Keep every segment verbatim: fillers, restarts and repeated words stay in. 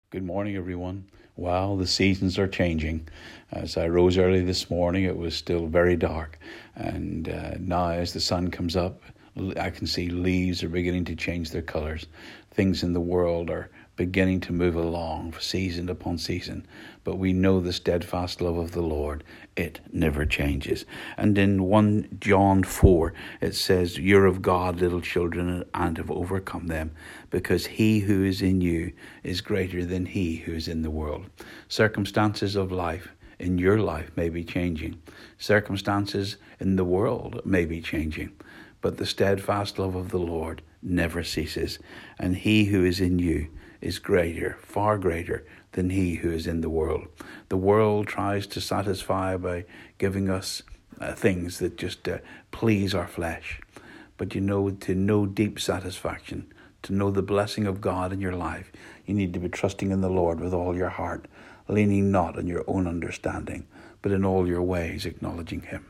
Good morning, everyone. Wow, the seasons are changing. As I rose early this morning, it was still very dark. And uh, now as the sun comes up, I can see leaves are beginning to change their colors. Things in the world are beginning to move along season upon season. But we know the steadfast love of the Lord. It never changes. And in First John four, it says, "You're of God, little children, and have overcome them, because he who is in you is greater than he who is in the world." Circumstances of life in your life may be changing. Circumstances in the world may be changing. But the steadfast love of the Lord never ceases. And he who is in you is greater, far greater than he who is in the world. The world tries to satisfy by giving us uh, things that just uh, please our flesh. But you know, to know deep satisfaction, to know the blessing of God in your life, you need to be trusting in the Lord with all your heart, leaning not on your own understanding, but in all your ways acknowledging him.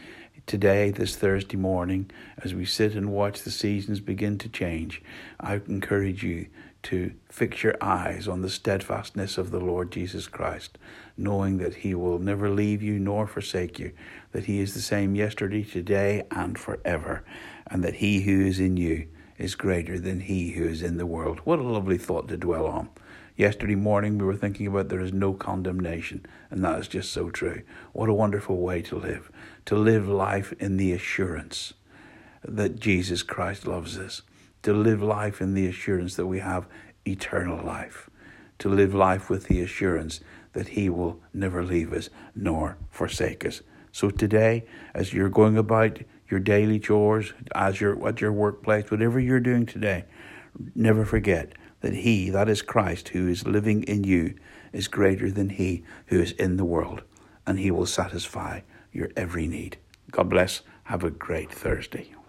Today, this Thursday morning, as we sit and watch the seasons begin to change, I encourage you to fix your eyes on the steadfastness of the Lord Jesus Christ, knowing that he will never leave you nor forsake you, that he is the same yesterday, today, and forever, and that he who is in you is greater than he who is in the world. What a lovely thought to dwell on. Yesterday morning we were thinking about there is no condemnation, and that is just so true. What a wonderful way to live, to live life in the assurance that Jesus Christ loves us, to live life in the assurance that we have eternal life, to live life with the assurance that he will never leave us nor forsake us. So today, as you're going about your daily chores, as you're at your workplace, whatever you're doing today, never forget that he, that is Christ, who is living in you, is greater than he who is in the world, and he will satisfy your every need. God bless. Have a great Thursday.